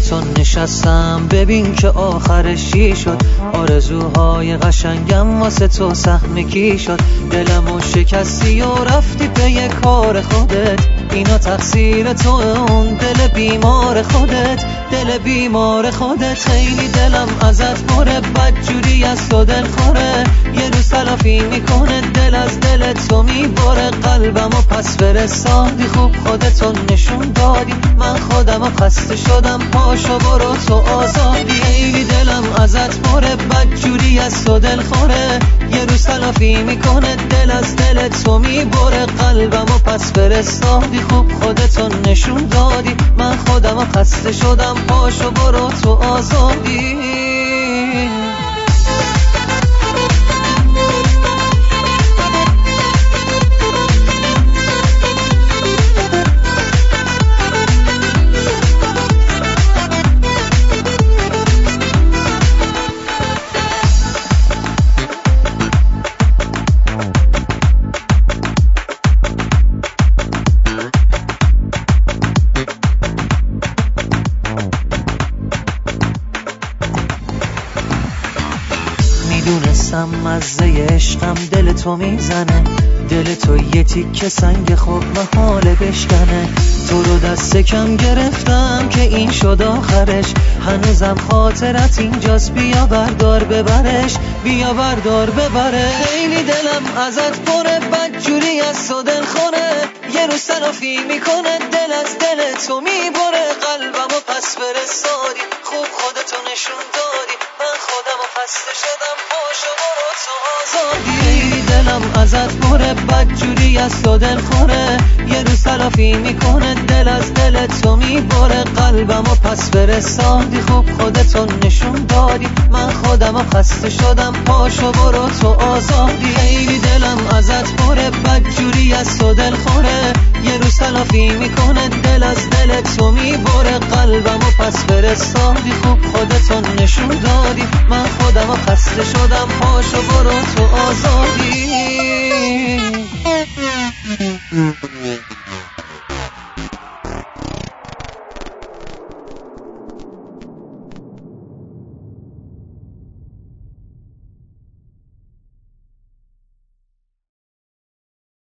تو نشستم، ببین که آخرش چی شد. آرزوهای قشنگم واسه تو سهم کی شد. دلمو شکستی و رفتی پی کار خودت، اینا تقصیر تو، اون دل بیمار خودت، دل بیمار خودت. خیلی دلم ازت پره، بدجوری از تو دل خوره. یه روز تلافی میکنه، دل از دل تو میباره. قلبمو پس فرستادی، خوب خودتو نشون دادی. من خودمو خسته شدم، پاشو برو تو آزادی. خیلی دلم ازت پره، بدجوری از تو دل خوره. یه روز تلافی میکنه، دل از دل تو میبره. قلبمو پس فرستادی، خوب خودتو نشون دادی. من خودمو خسته شدم، پاشو برو تو آزادی. میدونستم مزه عشقم دل تو میزنه، دل تو یه تیکه سنگ خوب محاله بشکنه. تو رو دست کم گرفتم که این شد آخرش، هنوزم خاطرت اینجاست، بیا بردار ببرش، بیا بردار ببره. خیلی دلم ازت پره، بدجوری از تو دل خوره. یه روز تلافی میکنه، دل از دل تو میبره. قلبمو پس فرستادی، خوب خودتو نشون دادی. من خودمو خسته شدم، پاشو برو تو آزادی. خیلی دلم ازت پره، بدجوری از تو دل خوره. یه روز تلافی میکنه، دل از دل تو میبره. قلبمو پس فرستادی، خوب خودتو نشون دادی. من خودمو خسته شدم، پاشو برو تو آزادی. خیلی دلم ازت پره، بدجوری از تو دل خوره. یه روز تلافی میکنه، دل از دل تو میبره. قلبمو پس فرستادی، خوب خودتو نشون دادی. من خودمو خسته شدم، پاشو برو تو آزادی.